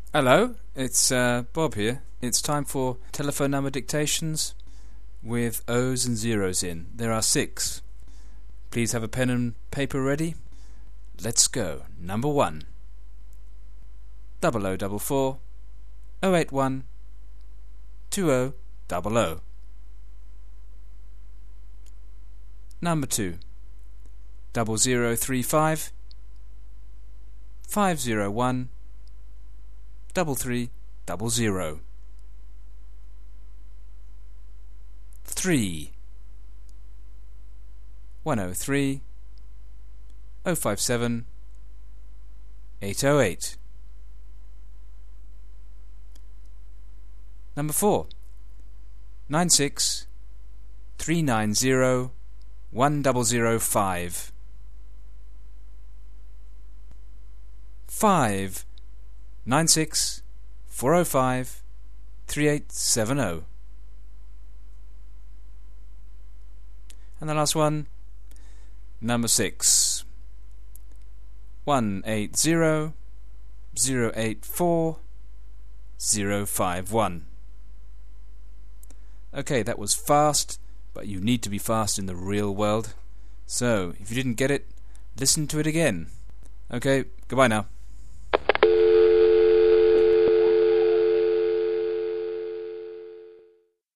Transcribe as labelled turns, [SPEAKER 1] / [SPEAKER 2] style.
[SPEAKER 1] Hello, it's Bob here. It's time for telephone number dictations with O's and zeros in. There are 6. Please have a pen and paper ready. Let's go. Number 1. 0044 081 2000. Number 2. 0035 501 3300. 3. 103 057 808. Number 4. 96 390 1005. 5. 96 405 3870. And the last one, number 6. 180 084 051. Okay, that was fast, but you need to be fast in the real world. So, if you didn't get it, listen to it again. Okay, goodbye now.